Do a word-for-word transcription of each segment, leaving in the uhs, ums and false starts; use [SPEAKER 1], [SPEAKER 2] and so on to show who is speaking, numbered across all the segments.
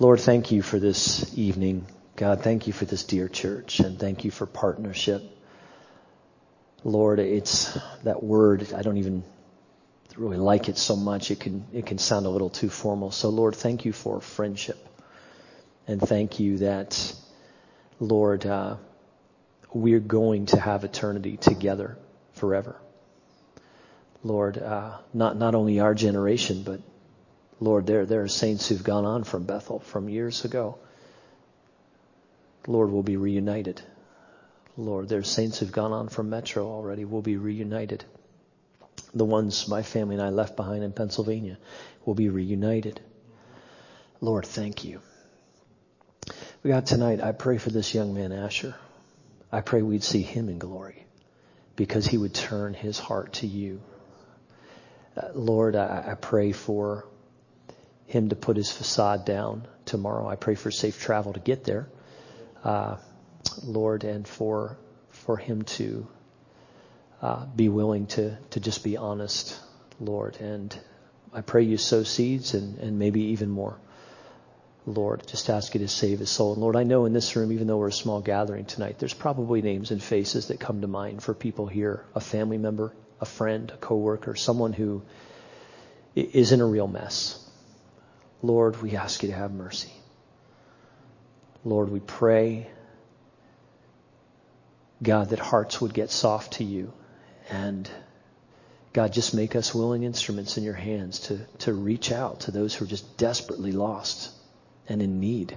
[SPEAKER 1] Lord, thank you for this evening. God, thank you for this dear church, and thank you for partnership. Lord, it's that word, I don't even really like it so much. It can it can sound a little too formal. So Lord, thank you for friendship. And thank you that, Lord, uh, we're going to have eternity together forever. Lord, uh, not not only our generation, but Lord, there there are saints who've gone on from Bethel from years ago. Lord, we'll be reunited. Lord, there's saints who've gone on from Metro already. We'll be reunited. The ones my family and I left behind in Pennsylvania will be reunited. Lord, thank you. We got tonight, I pray for this young man, Asher. I pray we'd see him in glory because he would turn his heart to you. Uh, Lord, I, I pray for him to put his facade down tomorrow. I pray for safe travel to get there. Uh, Lord, and for for him to uh, be willing to, to just be honest, Lord. And I pray you sow seeds and, and maybe even more. Lord, just ask you to save his soul. And Lord, I know in this room, even though we're a small gathering tonight, there's probably names and faces that come to mind for people here, a family member, a friend, a coworker, someone who is in a real mess. Lord, we ask you to have mercy. Lord, we pray, God, that hearts would get soft to you. And God, just make us willing instruments in your hands to, to reach out to those who are just desperately lost and in need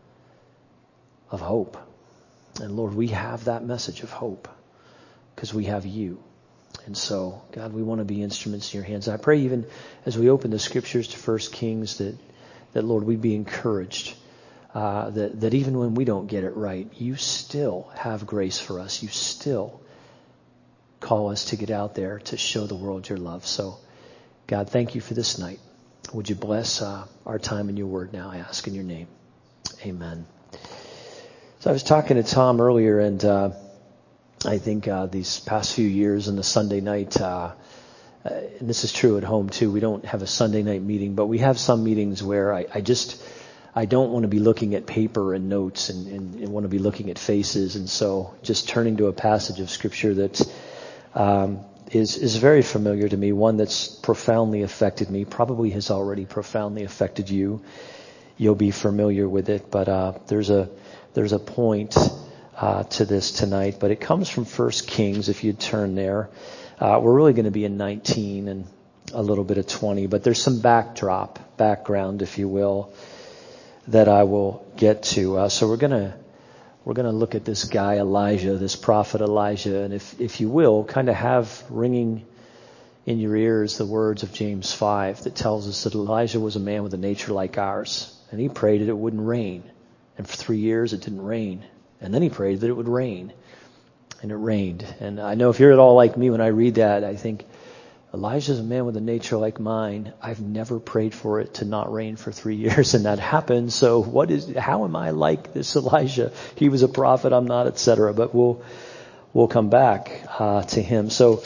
[SPEAKER 1] of hope. And Lord, we have that message of hope because we have you. And so, God, we want to be instruments in your hands. I pray even as we open the scriptures to First Kings that, that Lord, we'd be encouraged. Uh, that, that even when we don't get it right, you still have grace for us. You still call us to get out there to show the world your love. So, God, thank you for this night. Would you bless uh, our time in your word now, I ask in your name. Amen. So I was talking to Tom earlier, and uh, I think uh, these past few years on the Sunday night, uh, uh, and this is true at home too, we don't have a Sunday night meeting, but we have some meetings where I, I just... I don't want to be looking at paper and notes and, and, and want to be looking at faces. And so just turning to a passage of scripture that um, is, is very familiar to me, one that's profoundly affected me, probably has already profoundly affected you. You'll be familiar with it, but uh, there's a there's a point uh, to this tonight. But it comes from First Kings, if you'd turn there. Uh, we're really going to be in nineteen and a little bit of twenty, but there's some backdrop, background, if you will, that I will get to. Uh, so we're gonna we're gonna look at this guy Elijah, this prophet Elijah, and if if you will, kind of have ringing in your ears the words of James five that tells us that Elijah was a man with a nature like ours, and he prayed that it wouldn't rain, and for three years it didn't rain, and then he prayed that it would rain, and it rained. And I know if you're at all like me, when I read that, I think, Elijah's a man with a nature like mine. I've never prayed for it to not rain for three years, and that happened. So what is, how am I like this Elijah? He was a prophet, I'm not, et cetera. But we'll, we'll come back uh, to him. So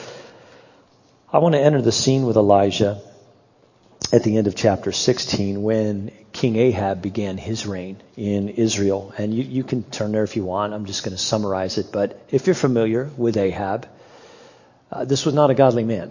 [SPEAKER 1] I want to enter the scene with Elijah at the end of chapter sixteen when King Ahab began his reign in Israel. And you, you can turn there if you want. I'm just going to summarize it. But if you're familiar with Ahab, uh, this was not a godly man.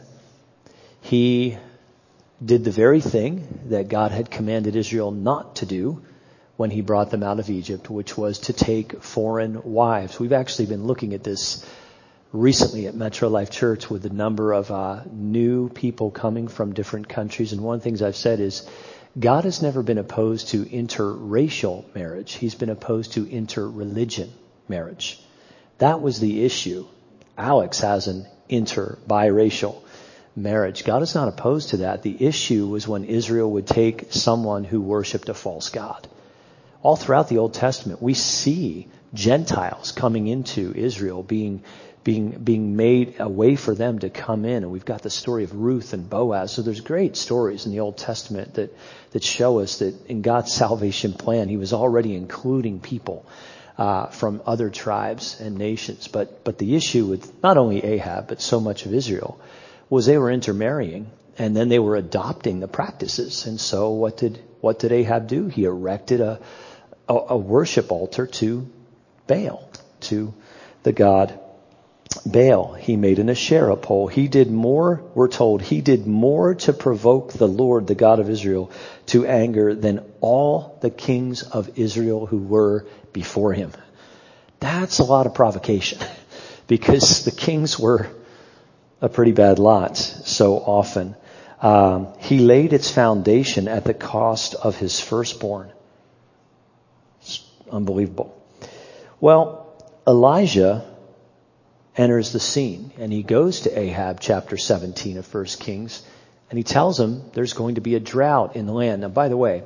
[SPEAKER 1] He did the very thing that God had commanded Israel not to do when he brought them out of Egypt, which was to take foreign wives. We've actually been looking at this recently at Metro Life Church with the number of uh, new people coming from different countries. And one of the things I've said is God has never been opposed to interracial marriage. He's been opposed to interreligion marriage. That was the issue. Alex has an inter-biracial marriage. God is not opposed to that. The issue was when Israel would take someone who worshiped a false god. All throughout the Old Testament, we see Gentiles coming into Israel, being being being made a way for them to come in. And we've got the story of Ruth and Boaz. So there's great stories in the Old Testament that that show us that in God's salvation plan, he was already including people uh, from other tribes and nations. But but the issue with not only Ahab, but so much of Israel was they were intermarrying And then they were adopting the practices. And so what did what did Ahab do? He erected a, a, a worship altar to Baal, to the god Baal. He made an Asherah pole. He did more, we're told, he did more to provoke the Lord, the God of Israel, to anger than all the kings of Israel who were before him. That's a lot of provocation because the kings were a pretty bad lot so often. Um, he laid its foundation at the cost of his firstborn. It's unbelievable. Well, Elijah enters the scene, and he goes to Ahab, chapter seventeen of First Kings, and he tells him there's going to be a drought in the land. Now, by the way,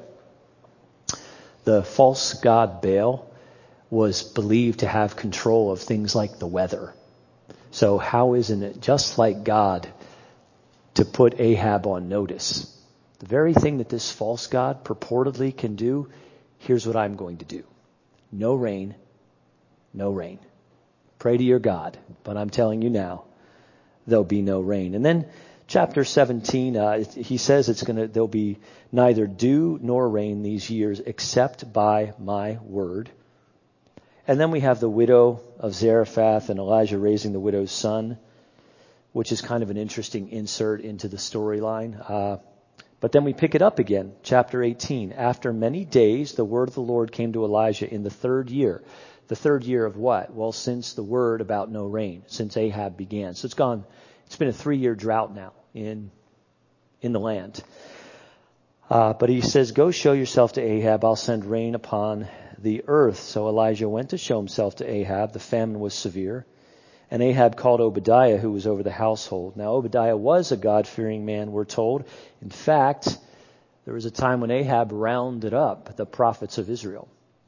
[SPEAKER 1] the false god Baal was believed to have control of things like the weather. So how isn't it just like God to put Ahab on notice? The very thing that this false god purportedly can do, here's what I'm going to do. No rain, no rain. Pray to your God, but I'm telling you now, there'll be no rain. And then chapter seventeen, uh, he says it's going to, there'll be neither dew nor rain these years except by my word. And then we have the widow of Zarephath and Elijah raising the widow's son, which is kind of an interesting insert into the storyline. Uh, but then we pick it up again, chapter eighteen. After many days, the word of the Lord came to Elijah in the third year. The third year of what? Well, since the word about no rain, since Ahab began. So it's gone, it's been a three-year drought now in in the land. Uh, but he says, go show yourself to Ahab. I'll send rain upon the earth. So Elijah went to show himself to Ahab. The famine was severe. And Ahab called Obadiah, who was over the household. Now, Obadiah was a God-fearing man, we're told. In fact, there was a time when Ahab rounded up the prophets of Israel.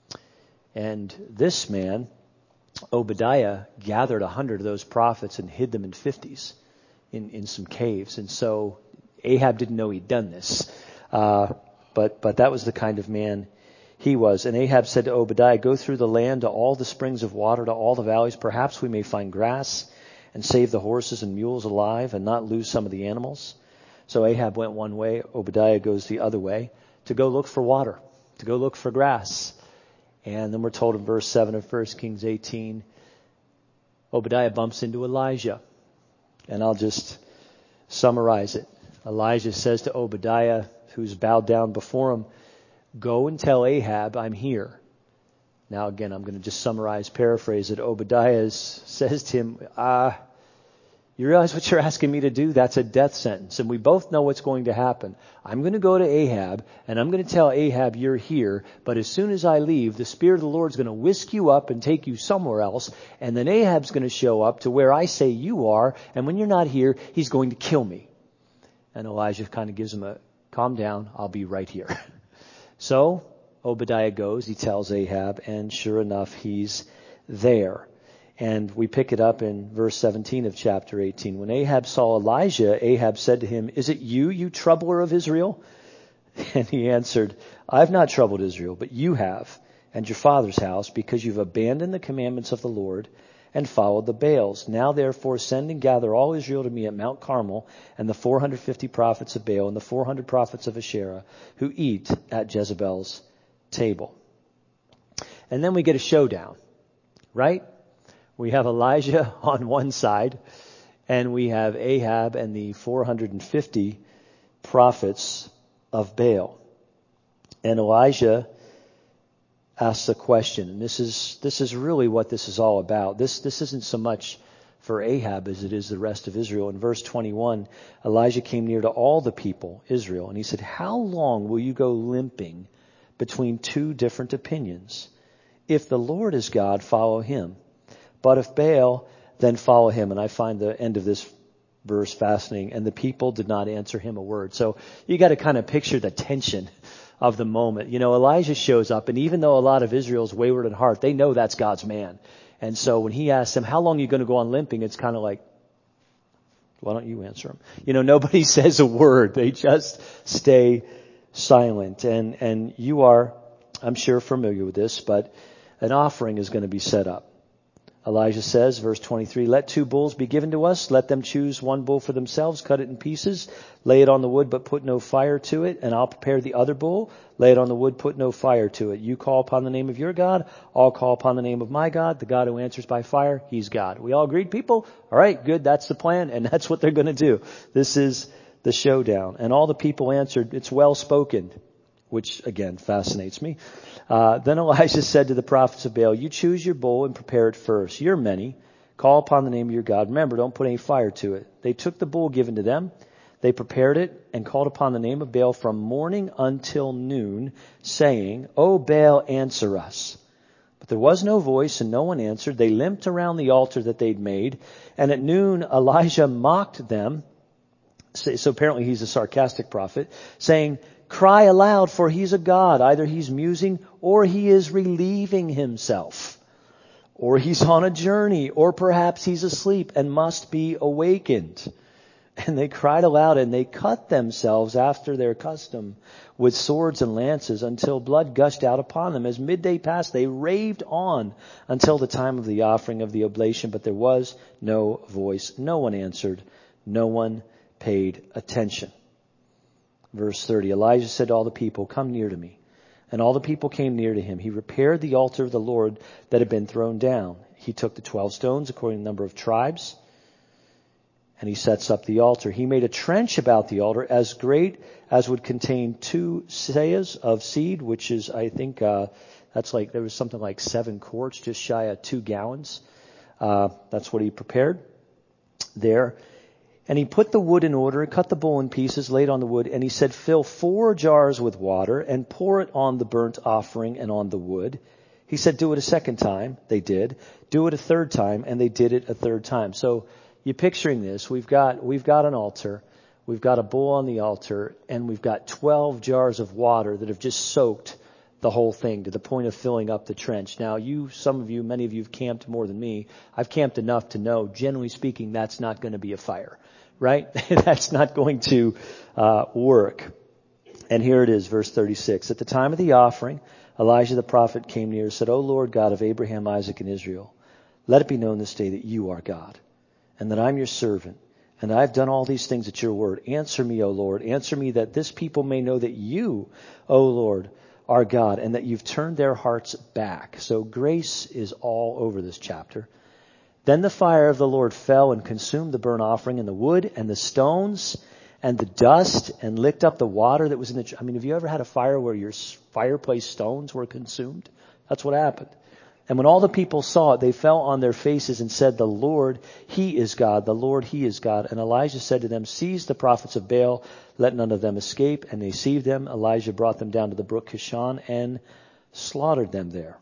[SPEAKER 1] And this man, Obadiah, gathered a hundred of those prophets and hid them in fifties in, in some caves. And so Ahab didn't know he'd done this. Uh, but, but that was the kind of man he was. And Ahab said to Obadiah, go through the land to all the springs of water, to all the valleys. Perhaps we may find grass and save the horses and mules alive and not lose some of the animals. So Ahab went one way. Obadiah goes the other way to go look for water, to go look for grass. And then we're told in verse seven of First Kings eighteen, Obadiah bumps into Elijah. And I'll just summarize it. Elijah says to Obadiah, who's bowed down before him, go and tell Ahab I'm here. Now again, I'm going to just summarize, paraphrase it. Obadiah says to him, ah, uh, you realize what you're asking me to do? That's a death sentence. And we both know what's going to happen. I'm going to go to Ahab, and I'm going to tell Ahab you're here, but as soon as I leave, the Spirit of the Lord's going to whisk you up and take you somewhere else, and then Ahab's going to show up to where I say you are, and when you're not here, he's going to kill me. And Elijah kind of gives him a, calm down, I'll be right here. So Obadiah goes, he tells Ahab, and sure enough, he's there. And we pick it up in verse seventeen of chapter eighteen. When Ahab saw Elijah, Ahab said to him, is it you, you troubler of Israel? And he answered, I've not troubled Israel, but you have, and your father's house, because you've abandoned the commandments of the Lord and followed the Baals. Now therefore send and gather all Israel to me at Mount Carmel, and the four hundred fifty prophets of Baal and the four hundred prophets of Asherah who eat at Jezebel's table. And then we get a showdown, right? We have Elijah on one side, and we have Ahab and the four hundred fifty prophets of Baal. And Elijah asks a question, and this is this is really what this is all about. This this isn't so much for Ahab as it is the rest of Israel. In verse twenty-one, Elijah came near to all the people, Israel, and he said, how long will you go limping between two different opinions? If the Lord is God, follow him. But if Baal, then follow him. And I find the end of this verse fascinating. And the people did not answer him a word. So you got to kind of picture the tension of the moment. You know, Elijah shows up, and even though a lot of Israel's wayward at heart, they know that's God's man. And so when he asks them, how long are you going to go on limping? It's kind of like, why don't you answer him? You know, nobody says a word. They just stay silent. And, and you are, I'm sure, familiar with this, but an offering is going to be set up. Elijah says, verse twenty-three, let two bulls be given to us. Let them choose one bull for themselves, cut it in pieces, lay it on the wood, but put no fire to it. And I'll prepare the other bull, lay it on the wood, put no fire to it. You call upon the name of your God. I'll call upon the name of my God. The God who answers by fire, he's God. We all agreed, people? All right, good. That's the plan. And that's what they're going to do. This is the showdown. And all the people answered, it's well spoken, which again fascinates me. Uh, then Elijah said to the prophets of Baal, you choose your bull and prepare it first. You're many. Call upon the name of your God. Remember, don't put any fire to it. They took the bull given to them. They prepared it and called upon the name of Baal from morning until noon, saying, O Baal, answer us. But there was no voice and no one answered. They limped around the altar that they'd made. And at noon, Elijah mocked them. So apparently he's a sarcastic prophet, saying, cry aloud, for he's a god. Either he's musing, or he is relieving himself, or he's on a journey, or perhaps he's asleep and must be awakened. And they cried aloud, and they cut themselves after their custom with swords and lances until blood gushed out upon them. As midday passed, they raved on until the time of the offering of the oblation, but there was no voice. No one answered. No one paid attention. Verse thirty, Elijah said to all the people, come near to me. And all the people came near to him. He repaired the altar of the Lord that had been thrown down. He took the twelve stones according to the number of tribes, and he sets up the altar. He made a trench about the altar as great as would contain two seahs of seed, which is, I think, uh, that's like, there was something like seven quarts, just shy of two gallons. Uh, that's what he prepared there. And he put the wood in order, cut the bull in pieces, laid on the wood, and he said, fill four jars with water and pour it on the burnt offering and on the wood. He said, do it a second time. They did. Do it a third time, and they did it a third time. So you're picturing this. We've got, we've got an altar. We've got a bull on the altar, and we've got twelve jars of water that have just soaked the whole thing to the point of filling up the trench. Now, you, some of you, many of you have camped more than me. I've camped enough to know, generally speaking, that's not going to be a fire. Right? That's not going to uh, work. And here it is, verse thirty-six. At the time of the offering, Elijah the prophet came near and said, O Lord God of Abraham, Isaac, and Israel, let it be known this day that you are God, and that I'm your servant, and I've done all these things at your word. Answer me, O Lord. Answer me that this people may know that you, O Lord, are God, and that you've turned their hearts back. So grace is all over this chapter. Then the fire of the Lord fell and consumed the burnt offering and the wood and the stones and the dust and licked up the water that was in the... I mean, have you ever had a fire where your fireplace stones were consumed? That's what happened. And when all the people saw it, they fell on their faces and said, the Lord, he is God. The Lord, he is God. And Elijah said to them, seize the prophets of Baal. Let none of them escape. And they seized them. Elijah brought them down to the brook Kishon and slaughtered them there.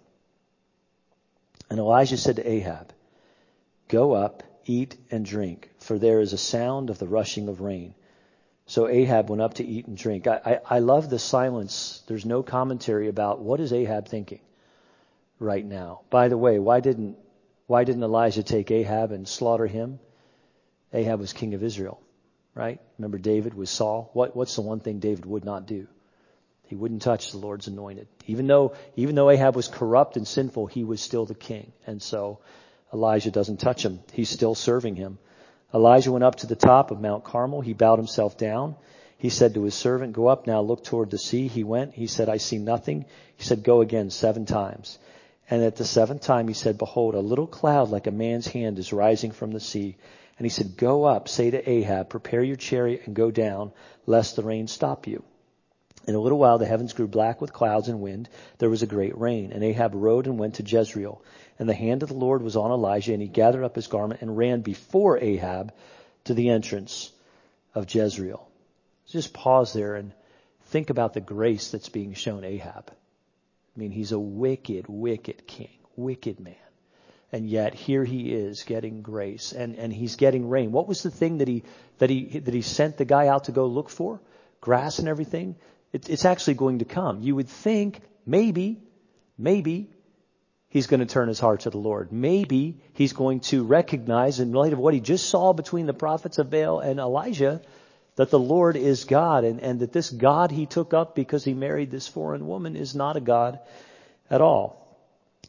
[SPEAKER 1] And Elijah said to Ahab, go up, eat and drink, for there is a sound of the rushing of rain. So Ahab went up to eat and drink. I, I, I love the silence. There's no commentary about what is Ahab thinking right now. By the way, why didn't why didn't Elijah take Ahab and slaughter him? Ahab was king of Israel, right? Remember David was Saul? What what's the one thing David would not do? He wouldn't touch the Lord's anointed. Even though even though Ahab was corrupt and sinful, he was still the king. And so Elijah doesn't touch him. He's still serving him. Elijah went up to the top of Mount Carmel. He bowed himself down. He said to his servant, go up now, look toward the sea. He went. He said, I see nothing. He said, go again seven times. And at the seventh time he said, behold, a little cloud like a man's hand is rising from the sea. And he said, go up, say to Ahab, prepare your chariot and go down, lest the rain stop you. In a little while the heavens grew black with clouds and wind. There was a great rain. And Ahab rode and went to Jezreel. And the hand of the Lord was on Elijah, and he gathered up his garment and ran before Ahab to the entrance of Jezreel. Just pause there and think about the grace that's being shown Ahab. I mean, he's a wicked, wicked king, wicked man. And yet here he is getting grace, and, and he's getting rain. What was the thing that he that he that he sent the guy out to go look for? Grass and everything. It, it's actually going to come. You would think maybe, maybe. He's going to turn his heart to the Lord. Maybe he's going to recognize, in light of what he just saw between the prophets of Baal and Elijah, that the Lord is God, and, and that this God he took up because he married this foreign woman is not a God at all.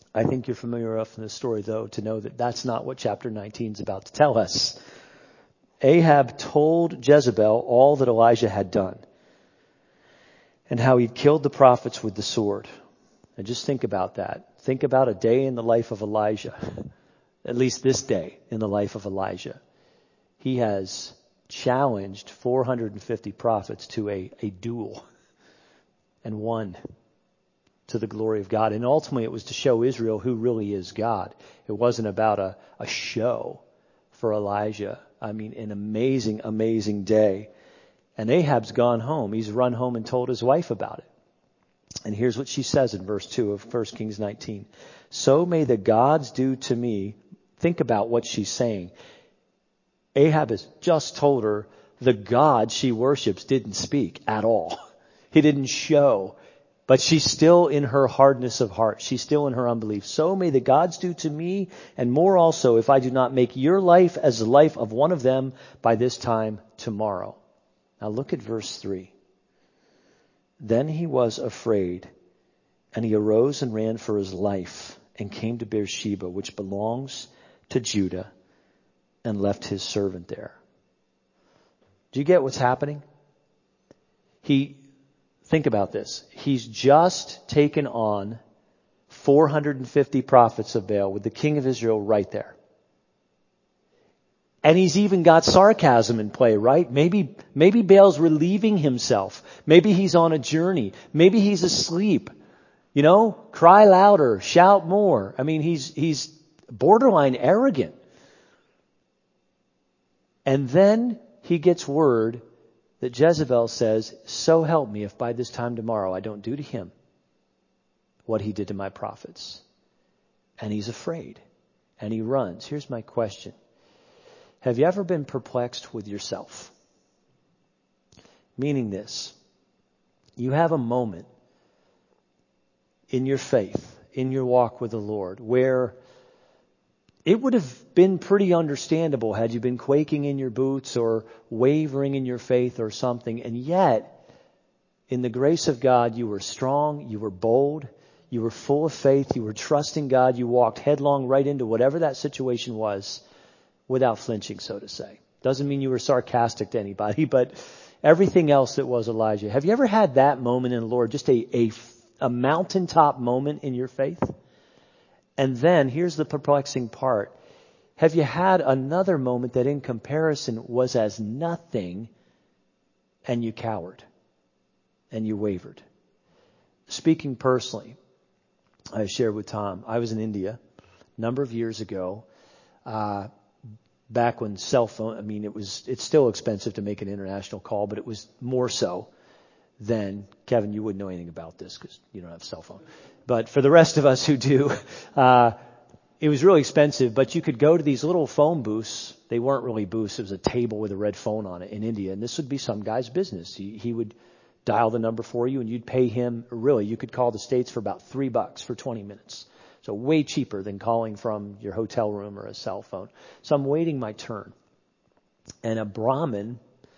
[SPEAKER 1] I think you're familiar enough in the story, though, to know that that's not what chapter nineteen is about to tell us. Ahab told Jezebel all that Elijah had done and how he'd killed the prophets with the sword. And just think about that. Think about a day in the life of Elijah, at least this day in the life of Elijah. He has challenged four hundred fifty prophets to a, a duel and won to the glory of God. And ultimately it was to show Israel who really is God. It wasn't about a, a show for Elijah. I mean, an amazing, amazing day. And Ahab's gone home. He's run home and told his wife about it. And here's what she says in verse two of First Kings nineteen. So may the gods do to me. Think about what she's saying. Ahab has just told her the God she worships didn't speak at all. He didn't show. But she's still in her hardness of heart. She's still in her unbelief. So may the gods do to me, and more also, if I do not make your life as the life of one of them by this time tomorrow. Now look at verse three. Then he was afraid, and he arose and ran for his life, and came to Beersheba, which belongs to Judah, and left his servant there. Do you get what's happening? He... Think about this. He's just taken on four hundred fifty prophets of Baal with the king of Israel right there. And he's even got sarcasm in play, right? Maybe, maybe Baal's relieving himself. Maybe he's on a journey. Maybe he's asleep. You know, cry louder, shout more. I mean, he's, he's borderline arrogant. And then he gets word that Jezebel says, so help me if by this time tomorrow I don't do to him what he did to my prophets. And he's afraid. And he runs. Here's my question. Have you ever been perplexed with yourself? Meaning this. You have a moment in your faith, in your walk with the Lord, where it would have been pretty understandable had you been quaking in your boots or wavering in your faith or something. And yet, in the grace of God, you were strong, you were bold, you were full of faith, you were trusting God, you walked headlong right into whatever that situation was without flinching, so to say. Doesn't mean you were sarcastic to anybody, but everything else that was Elijah. Have you ever had that moment in the Lord, just a, a, a mountaintop moment in your faith? And then, here's the perplexing part. Have you had another moment that in comparison was as nothing and you cowered and you wavered? Speaking personally, I shared with Tom, I was in India a number of years ago, uh, back when cell phone, I mean, it was, it's still expensive to make an international call, but it was more so than, Kevin, you wouldn't know anything about this because you don't have a cell phone. But for the rest of us who do, uh, it was really expensive, but you could go to these little phone booths. They weren't really booths. It was a table with a red phone on it in India. And this would be some guy's business. He, he would dial the number for you and you'd pay him. Really, you could call the States for about three bucks for twenty minutes. So way cheaper than calling from your hotel room or a cell phone. So I'm waiting my turn. And a Brahmin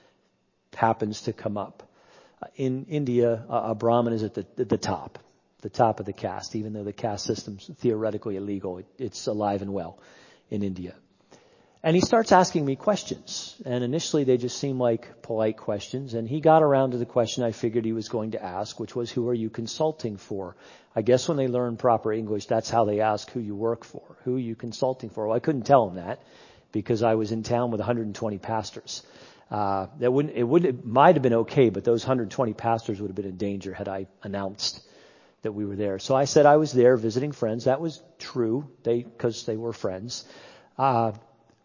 [SPEAKER 1] happens to come up. Uh, in India, a, a Brahmin is at the, at the top. The top of the caste, even though the caste system's theoretically illegal. It, it's alive and well in India. And he starts asking me questions. And initially they just seem like polite questions. And he got around to the question I figured he was going to ask, which was, who are you consulting for? I guess when they learn proper English, that's how they ask who you work for. Who are you consulting for? Well, I couldn't tell him that because I was in town with one hundred twenty pastors. Uh, that wouldn't, it would, it might have been okay, but those one hundred twenty pastors would have been in danger had I announced that we were there. So I said I was there visiting friends. That was true, they because they were friends. Uh,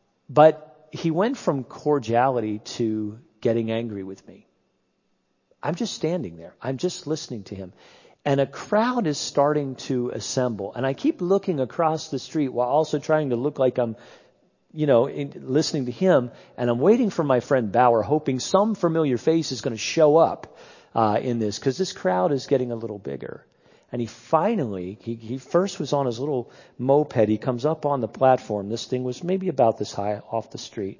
[SPEAKER 1] but he went from cordiality to getting angry with me. I'm just standing there. I'm just listening to him. And a crowd is starting to assemble. And I keep looking across the street while also trying to look like I'm, you know, in, listening to him. And I'm waiting for my friend Bauer, hoping some familiar face is going to show up uh, in this, because this crowd is getting a little bigger. And he finally, he, he first was on his little moped. He comes up on the platform. This thing was maybe about this high off the street.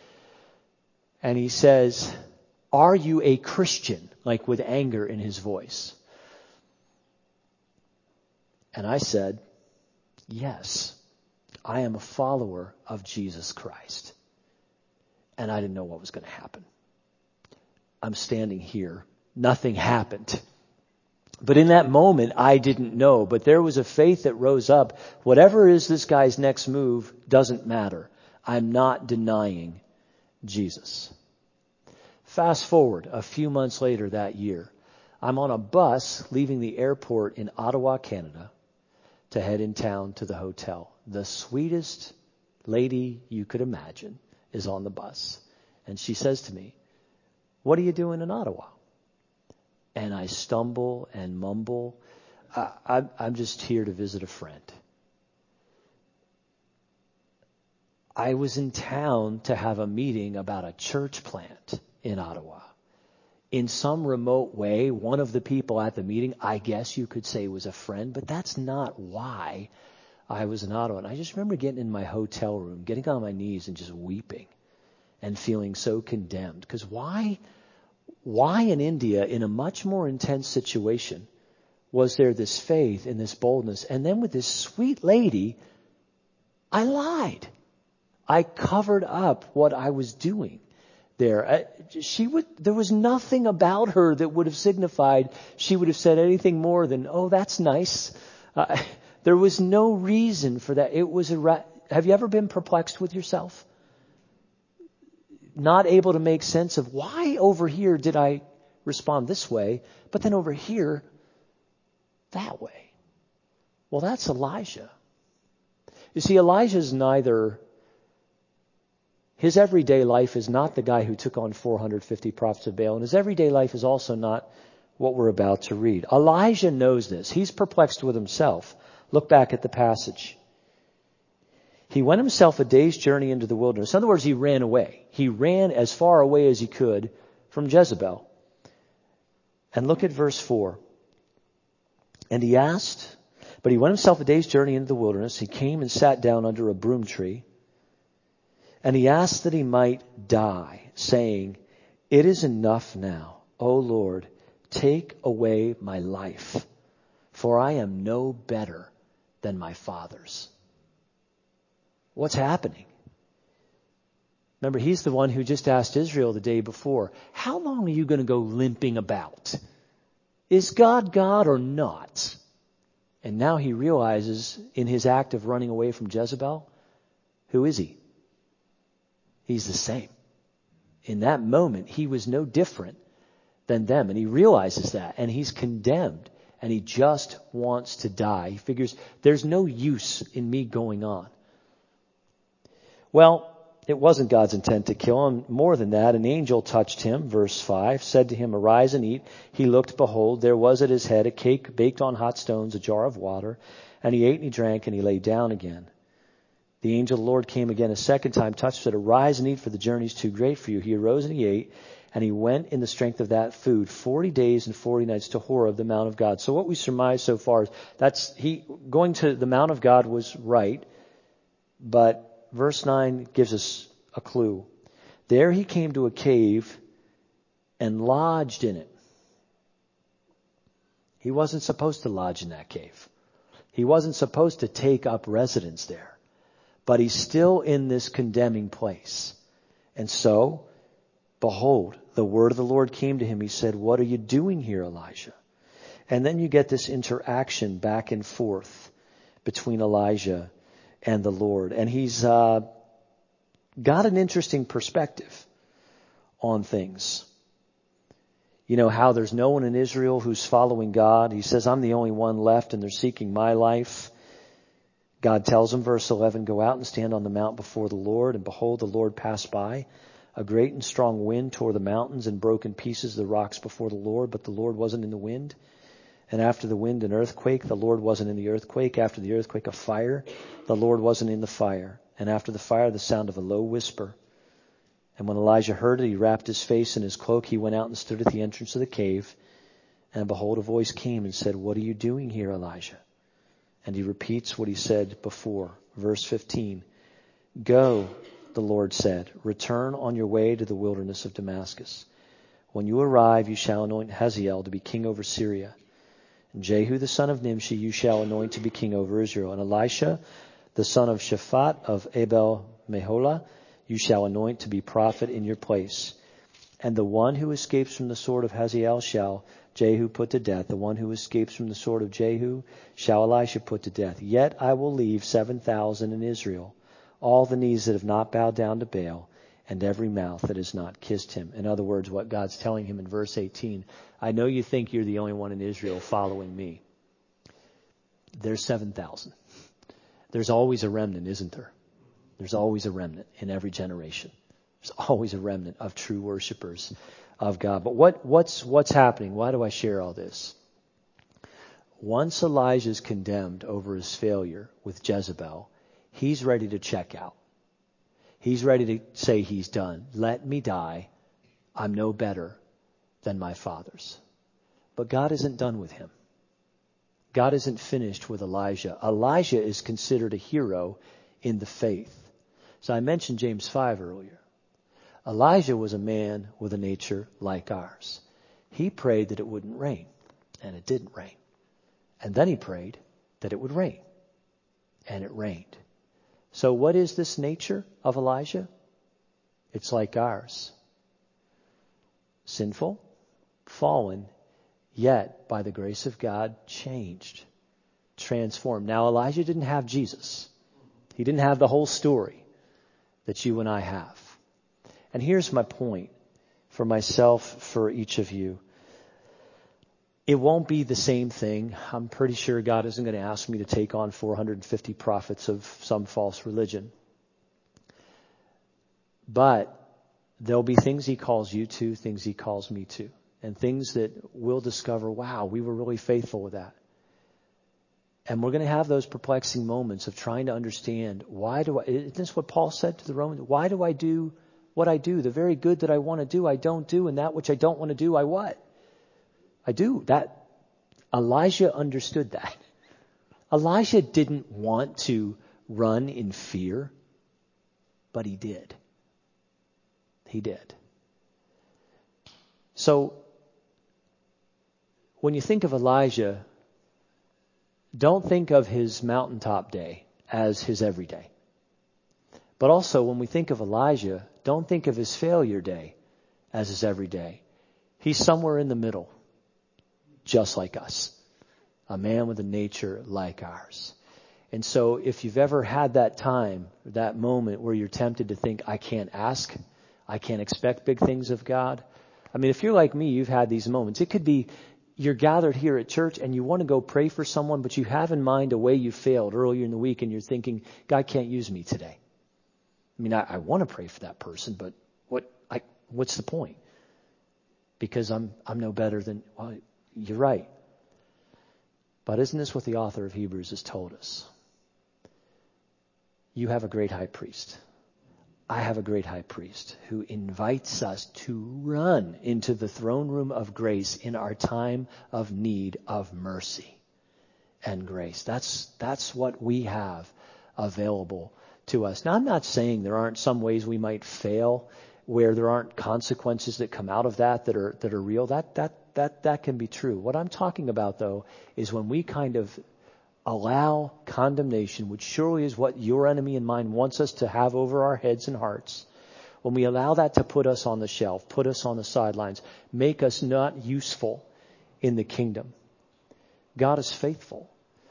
[SPEAKER 1] And he says, "Are you a Christian?" Like with anger in his voice. And I said, yes, I am a follower of Jesus Christ. And I didn't know what was going to happen. I'm standing here. Nothing happened. But in that moment, I didn't know. But there was a faith that rose up. Whatever is this guy's next move doesn't matter. I'm not denying Jesus. Fast forward a few months later that year. I'm on a bus leaving the airport in Ottawa, Canada, to head in town to the hotel. The sweetest lady you could imagine is on the bus. And she says to me, "What are you doing in Ottawa?" And I stumble and mumble, I, I, I'm just here to visit a friend. I was in town to have a meeting about a church plant in Ottawa. In some remote way, one of the people at the meeting, I guess you could say, was a friend, but that's not why I was in Ottawa. And I just remember getting in my hotel room, getting on my knees and just weeping and feeling so condemned. Because why, why in India, in a much more intense situation, was there this faith and this boldness? And then with this sweet lady, I lied. I covered up what I was doing there. She would, there was nothing about her that would have signified she would have said anything more than, "Oh, that's nice." Uh, there was no reason for that. It was a, have you ever been perplexed with yourself? Not able to make sense of why over here did I respond this way, but then over here, that way. Well, that's Elijah. You see, Elijah's neither, his everyday life is not the guy who took on four hundred fifty prophets of Baal, and his everyday life is also not what we're about to read. Elijah knows this. He's perplexed with himself. Look back at the passage. He went himself a day's journey into the wilderness. In other words, he ran away. He ran as far away as he could from Jezebel. And look at verse four. And he asked, but he went himself a day's journey into the wilderness. He came and sat down under a broom tree. And he asked that he might die, saying, "It is enough now, O Lord, take away my life, for I am no better than my fathers." What's happening? Remember, he's the one who just asked Israel the day before, "How long are you going to go limping about? Is God God or not?" And now he realizes in his act of running away from Jezebel, who is he? He's the same. In that moment, he was no different than them. And he realizes that. And he's condemned. And he just wants to die. He figures, there's no use in me going on. Well, it wasn't God's intent to kill him. More than that, an angel touched him, verse five, said to him, "Arise and eat." He looked, behold, there was at his head a cake baked on hot stones, a jar of water. And he ate and he drank and he lay down again. The angel of the Lord came again a second time, touched, said, "Arise and eat, for the journey is too great for you." He arose and he ate, and he went in the strength of that food forty days and forty nights to Horeb, the Mount of God. So what we surmise so far is that's he going to the Mount of God was right, but verse nine gives us a clue. There he came to a cave and lodged in it. He wasn't supposed to lodge in that cave. He wasn't supposed to take up residence there. But he's still in this condemning place. And so, behold, the word of the Lord came to him. He said, "What are you doing here, Elijah?" And then you get this interaction back and forth between Elijah and the Lord. And he's uh, got an interesting perspective on things. You know how there's no one in Israel who's following God. He says, "I'm the only one left and they're seeking my life." God tells him, verse eleven, "Go out and stand on the mount before the Lord. And behold, the Lord passed by. A great and strong wind tore the mountains and broke in pieces the rocks before the Lord. But the Lord wasn't in the wind. And after the wind, an earthquake. The Lord wasn't in the earthquake. After the earthquake, a fire. The Lord wasn't in the fire. And after the fire, the sound of a low whisper. And when Elijah heard it, he wrapped his face in his cloak. He went out and stood at the entrance of the cave. And behold, a voice came and said, 'What are you doing here, Elijah?' And he repeats what he said before. Verse fifteen. "Go," the Lord said, "return on your way to the wilderness of Damascus. When you arrive, you shall anoint Hazael to be king over Syria. And Jehu the son of Nimshi you shall anoint to be king over Israel. And Elisha the son of Shaphat of Abel Meholah you shall anoint to be prophet in your place. And the one who escapes from the sword of Hazael shall Jehu put to death. The one who escapes from the sword of Jehu shall Elisha put to death. Yet I will leave seven thousand in Israel, all the knees that have not bowed down to Baal, and every mouth that has not kissed him. In other words, what God's telling him in verse eighteen, I know you think you're the only one in Israel following me. There's seven thousand. There's always a remnant, isn't there? There's always a remnant in every generation. There's always a remnant of true worshipers of God. But what, what's, what's happening? Why do I share all this? Once Elijah's condemned over his failure with Jezebel, he's ready to check out. He's ready to say he's done. Let me die. I'm no better than my fathers. But God isn't done with him. God isn't finished with Elijah. Elijah is considered a hero in the faith. So I mentioned James five earlier. Elijah was a man with a nature like ours. He prayed that it wouldn't rain, and it didn't rain. And then he prayed that it would rain, and it rained. So what is this nature of Elijah? It's like ours. Sinful, fallen, yet by the grace of God, changed, transformed. Now Elijah didn't have Jesus. He didn't have the whole story that you and I have. And here's my point for myself, for each of you. It won't be the same thing. I'm pretty sure God isn't going to ask me to take on four hundred fifty prophets of some false religion. But there'll be things he calls you to, things he calls me to, and things that we'll discover, wow, we were really faithful with that. And we're going to have those perplexing moments of trying to understand, why do I, isn't this what Paul said to the Romans? Why do I do what I do? The very good that I want to do, I don't do. And that which I don't want to do, I what? I do. That Elijah understood that. Elijah didn't want to run in fear, but he did. He did. So when you think of Elijah, don't think of his mountaintop day as his everyday. But also when we think of Elijah, don't think of his failure day as his everyday. He's somewhere in the middle, just like us. A man with a nature like ours. And so if you've ever had that time, that moment where you're tempted to think, I can't ask, I can't expect big things of God. I mean, if you're like me, you've had these moments. It could be you're gathered here at church and you want to go pray for someone, but you have in mind a way you failed earlier in the week and you're thinking, God can't use me today. I mean, I, I want to pray for that person, but what? I, what's the point? Because I'm I'm no better than, well, you're right. But isn't this what the author of Hebrews has told us? You have a great high priest. I have a great high priest who invites us to run into the throne room of grace in our time of need of mercy and grace. That's, that's what we have available to us. Now, I'm not saying there aren't some ways we might fail where there aren't consequences that come out of that that are, that are real. That, that, that, that can be true. What I'm talking about, though, is when we kind of allow condemnation, which surely is what your enemy and mine wants us to have over our heads and hearts. When we allow that to put us on the shelf, put us on the sidelines, make us not useful in the kingdom. God is faithful.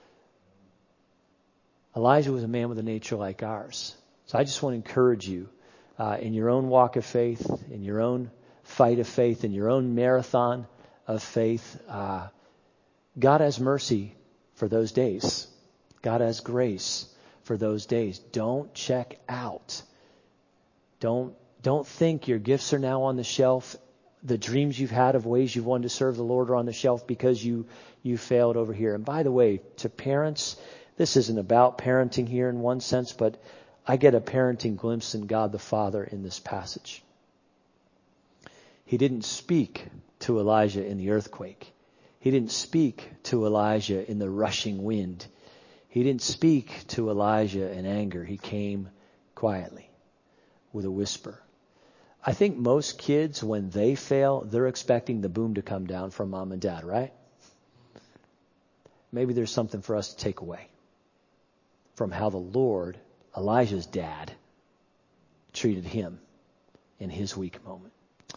[SPEAKER 1] Elijah was a man with a nature like ours. So I just want to encourage you uh, in your own walk of faith, in your own fight of faith, in your own marathon of faith. Uh, God has mercy for those days. God has grace for those days. Don't check out. Don't, don't think your gifts are now on the shelf. The dreams you've had of ways you've wanted to serve the Lord are on the shelf because you, you failed over here. And by the way, to parents, this isn't about parenting here in one sense, but I get a parenting glimpse in God the Father in this passage. He didn't speak to Elijah in the earthquake. He didn't speak to Elijah in the rushing wind. He didn't speak to Elijah in anger. He came quietly with a whisper. I think most kids, when they fail, they're expecting the boom to come down from mom and dad, right? maybe there's something for us to take away from how the Lord, Elijah's dad, treated him in his weak moment.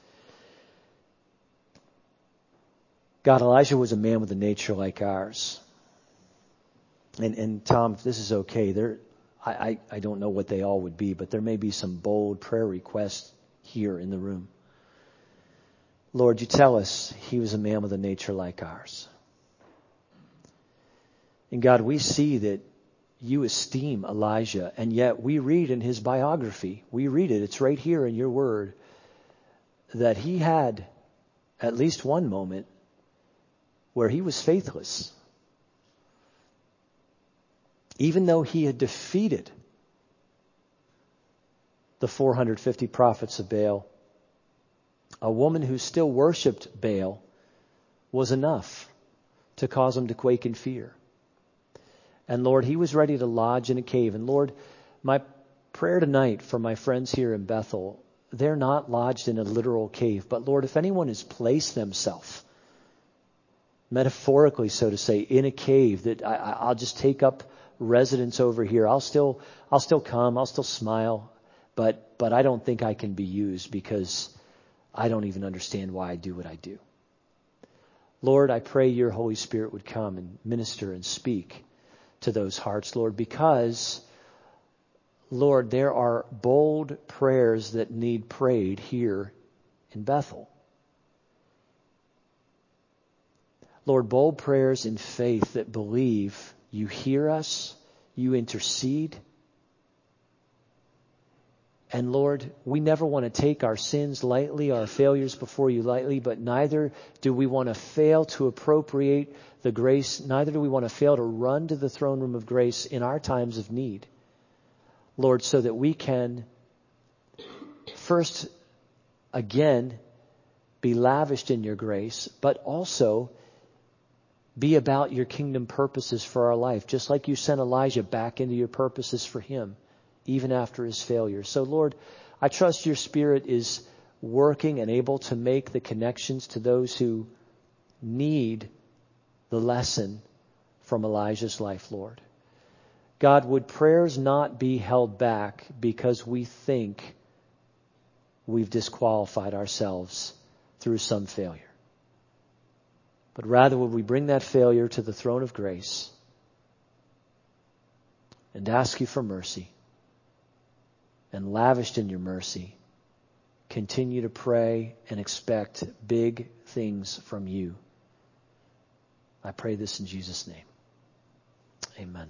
[SPEAKER 1] God, Elijah was a man with a nature like ours. And, and Tom, if this is okay, there, I, I, I don't know what they all would be, but there may be some bold prayer requests here in the room. Lord, you tell us he was a man with a nature like ours. And God, we see that you esteem Elijah, and yet we read in his biography, we read it, it's right here in your word, that he had at least one moment where he was faithless. Even though he had defeated the four hundred fifty prophets of Baal, a woman who still worshipped Baal was enough to cause him to quake in fear. And Lord, he was ready to lodge in a cave. And Lord, my prayer tonight for my friends here in Bethel, they're not lodged in a literal cave. But Lord, if anyone has placed themselves, metaphorically so to say, in a cave, that I, I'll just take up residence over here. I'll still, I'll still come. I'll still smile. But, but I don't think I can be used because I don't even understand why I do what I do. Lord, I pray your Holy Spirit would come and minister and speak to those hearts, Lord, because, Lord, there are bold prayers that need prayed here in Bethel. Lord, bold prayers in faith that believe you hear us, you intercede. And Lord, we never want to take our sins lightly, our failures before you lightly, but neither do we want to fail to appropriate the grace, neither do we want to fail to run to the throne room of grace in our times of need. Lord, so that we can first, again, be lavished in your grace, but also be about your kingdom purposes for our life, just like you sent Elijah back into your purposes for him, even after his failure. So, Lord, I trust your Spirit is working and able to make the connections to those who need the lesson from Elijah's life, Lord. God, would prayers not be held back because we think we've disqualified ourselves through some failure. But rather would we bring that failure to the throne of grace and ask you for mercy, and lavished in your mercy, continue to pray and expect big things from you. I pray this in Jesus' name. Amen.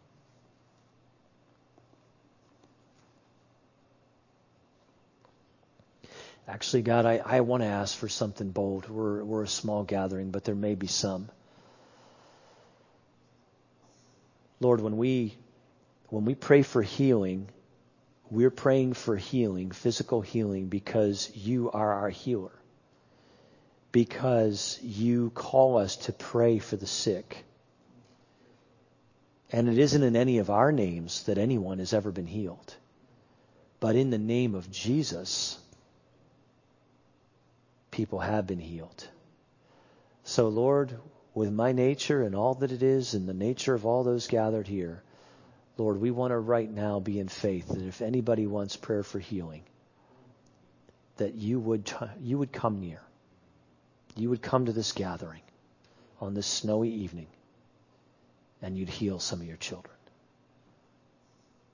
[SPEAKER 1] Actually, God, I, I want to ask for something bold. We're, we're a small gathering, but there may be some. Lord, when we, when we pray for healing, we're praying for healing, physical healing, because you are our healer. Because you call us to pray for the sick. And it isn't in any of our names that anyone has ever been healed. But in the name of Jesus, people have been healed. So Lord, with my nature and all that it is and the nature of all those gathered here, Lord, we want to right now be in faith that if anybody wants prayer for healing, that you would you would come near. You would come to this gathering on this snowy evening and you'd heal some of your children.